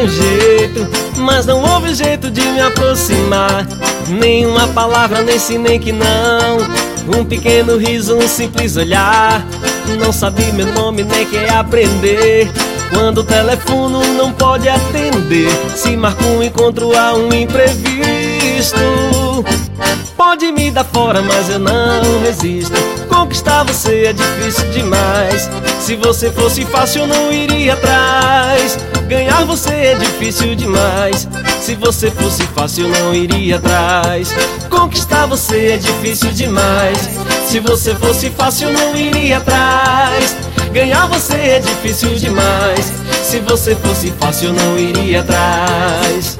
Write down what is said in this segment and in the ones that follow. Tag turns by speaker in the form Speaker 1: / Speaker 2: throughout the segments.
Speaker 1: um jeito, mas não houve jeito de me aproximar. Nenhuma palavra, nem sim, nem que não. Um pequeno riso, um simples olhar. Não sabia meu nome, nem quer aprender. Quando o telefono não pode atender, se marca um encontro, há um imprevisto. Pode me dar fora, mas eu não resisto. Conquistar você é difícil demais. Se você fosse fácil, eu não iria atrás. Ganhar você é difícil demais. Se você fosse fácil, eu não iria atrás. Conquistar você é difícil demais. Se você fosse fácil, eu não iria atrás. Ganhar você é difícil demais. Se você fosse fácil, eu não iria atrás.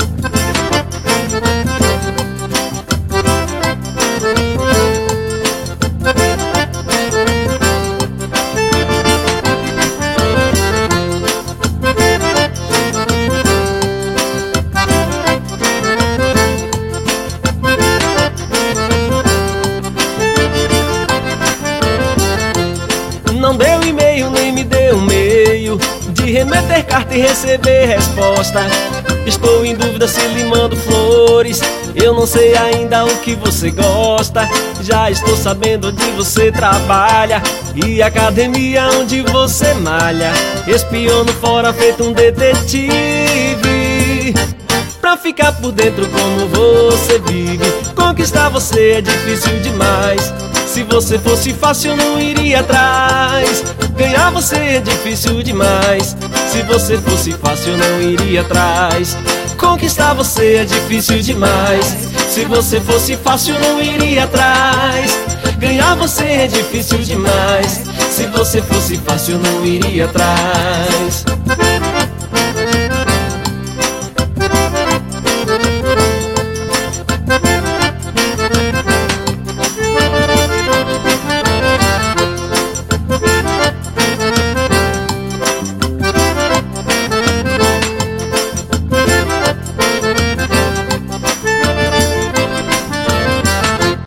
Speaker 1: Não deu e-mail, nem me deu meio de remeter carta e receber resposta. Estou em dúvida se lhe mando flores. Eu não sei ainda o que você gosta. Já estou sabendo onde você trabalha e a academia onde você malha. Espiono fora feito um detetive, pra ficar por dentro como você vive. Conquistar você é difícil demais. Se você fosse fácil, eu não iria atrás. Ganhar você é difícil demais. Se você fosse fácil, eu não iria atrás. Conquistar você é difícil demais. Se você fosse fácil, eu não iria atrás. Ganhar você é difícil demais. Se você fosse fácil, eu não iria atrás.